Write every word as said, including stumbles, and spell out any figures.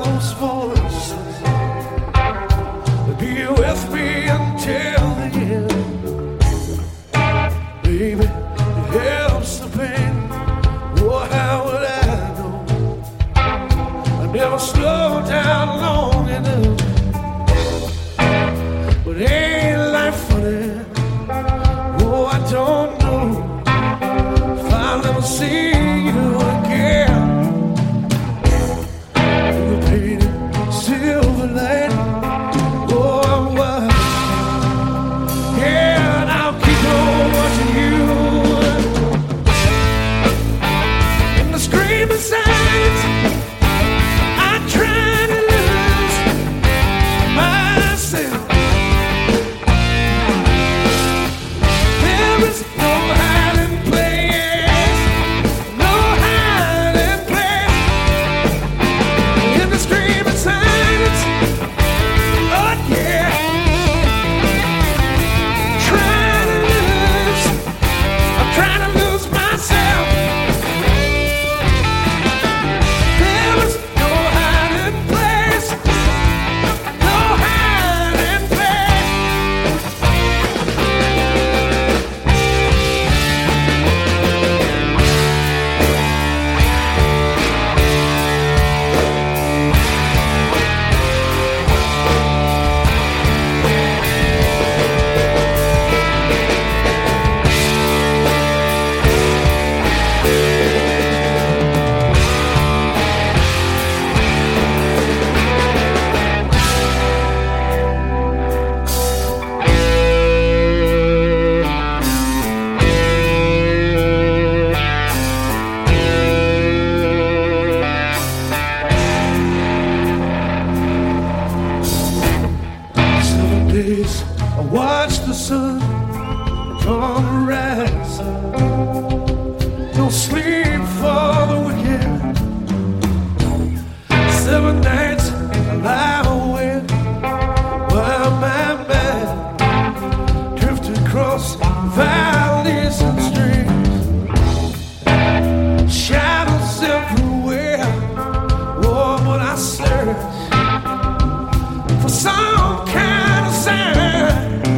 those voices be with me until the end. Baby, it helps the pain. Oh, how would I know? I never slow down long enough. But ain't life funny? Oh, I don't know if I'll ever see you again. The painted silver light. I watch the sun come rise. No sleep for the wicked. Seven nights I lie awake while my mind drifted across valleys and streams. Shadows everywhere. Oh, but I search for some kind of sign.